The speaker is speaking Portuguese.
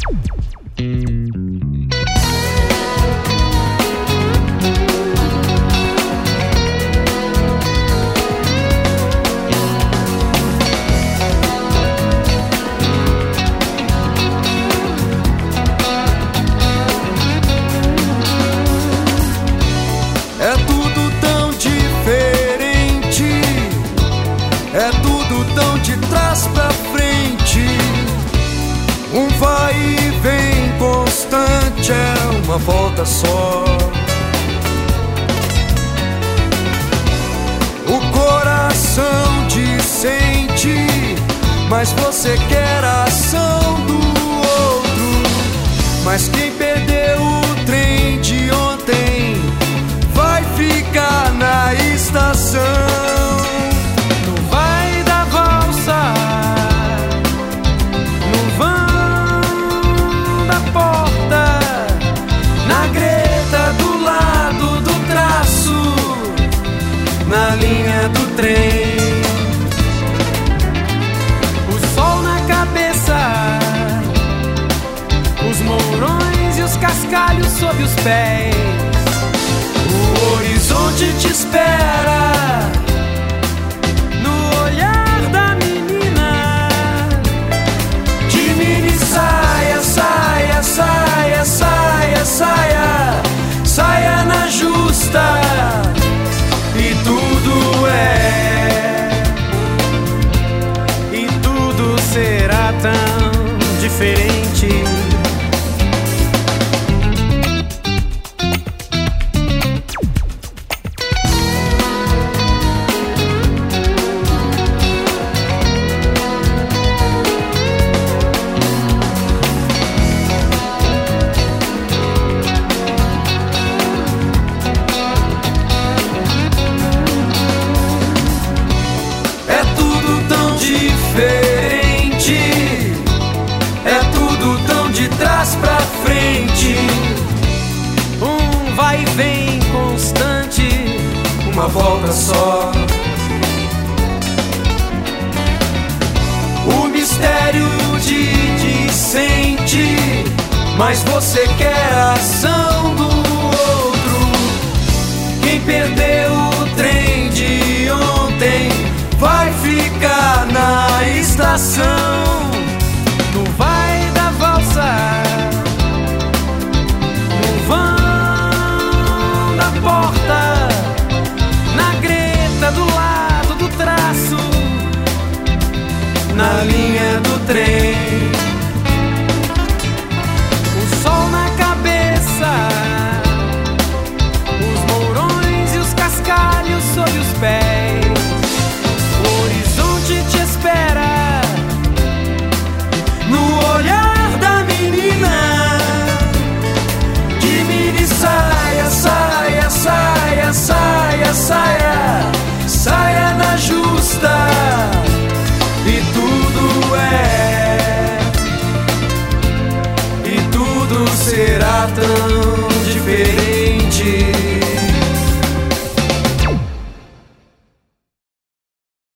É tudo tão diferente, é tudo tão de trás pra frente. Um vai e vem constante, é uma volta só. O coração dissente, mas você quer a ação do outro. Mas quem perdeu o trem de ontem vai ficar na estação. No vai da valsa, no vão da porta, na greta do lado do traço, na linha do trem. O sol na cabeça, os mourões e os cascalhos sob os pés. O horizonte te espera no olhar da menina. De mini saia, saia, saia, saia, saia, saia na justa. E tudo e tudo será tão diferente. É tudo tão de trás pra frente. Um vai e vem constante, uma volta só. O mistério te dissente, mas você quer a ação do outro. Quem perdeu o trem de ontem vai ficar na estação. No vai da valsa, no vão da porta, na greta do lado do traço, na linha do trem. O sol na cabeça, os mourões e os cascalhos sob os pés. O horizonte te espera no olhar da menina. De mini saia, saia, saia, saia, saia, saia na justa. E tudo será tão diferente.